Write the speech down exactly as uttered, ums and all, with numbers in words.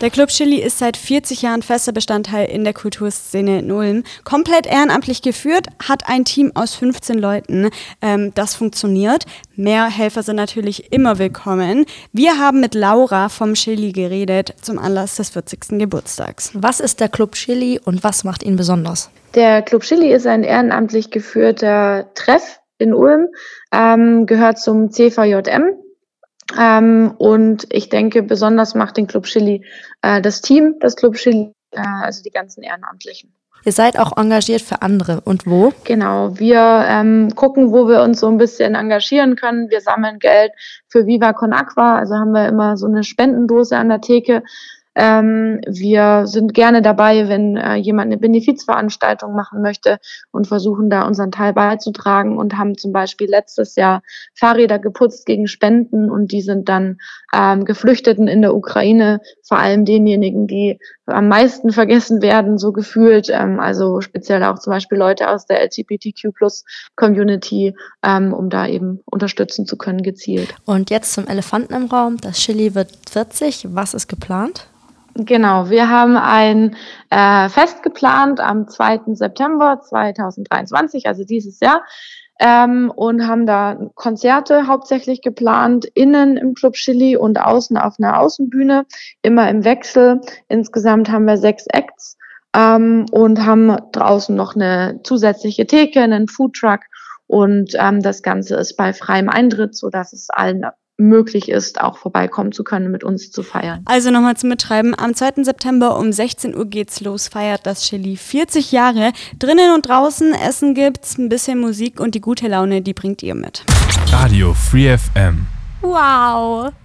Der Club Chili ist seit vierzig Jahren fester Bestandteil in der Kulturszene in Ulm. Komplett ehrenamtlich geführt, hat ein Team aus fünfzehn Leuten. Ähm, das funktioniert. Mehr Helfer sind natürlich immer willkommen. Wir haben mit Laura vom Chili geredet zum Anlass des vierzigsten Geburtstags. Was ist der Club Chili und was macht ihn besonders? Der Club Chili ist ein ehrenamtlich geführter Treff in Ulm, ähm, gehört zum C V J M. Ähm, und ich denke, besonders macht den Club Chili äh, das Team, das Club Chili, äh, also die ganzen Ehrenamtlichen. Ihr seid auch engagiert für andere. Und wo? Genau, wir ähm, gucken, wo wir uns so ein bisschen engagieren können. Wir sammeln Geld für Viva Con Aqua, also haben wir immer so eine Spendendose an der Theke. Ähm, wir sind gerne dabei, wenn äh, jemand eine Benefizveranstaltung machen möchte und versuchen da unseren Teil beizutragen und haben zum Beispiel letztes Jahr Fahrräder geputzt gegen Spenden und die sind dann ähm, Geflüchteten in der Ukraine, vor allem denjenigen, die am meisten vergessen werden, so gefühlt, ähm, also speziell auch zum Beispiel Leute aus der L G B T Q Plus Community, ähm, um da eben unterstützen zu können, gezielt. Und jetzt zum Elefanten im Raum. Das Chili wird vierzig. Was ist geplant? Genau, wir haben ein äh, Fest geplant am zweiten September zweitausenddreiundzwanzig, also dieses Jahr, ähm, und haben da Konzerte hauptsächlich geplant, innen im Club Chili und außen auf einer Außenbühne, immer im Wechsel. Insgesamt haben wir sechs Acts ähm, und haben draußen noch eine zusätzliche Theke, einen Foodtruck und ähm, das Ganze ist bei freiem Eintritt, sodass es allen möglich ist, auch vorbeikommen zu können, mit uns zu feiern. Also nochmal zum Mitschreiben, am zweiten September um sechzehn Uhr geht's los, feiert das Chili vierzig Jahre. Drinnen und draußen, Essen gibt's, ein bisschen Musik und die gute Laune, die bringt ihr mit. Radio Free F M. Wow!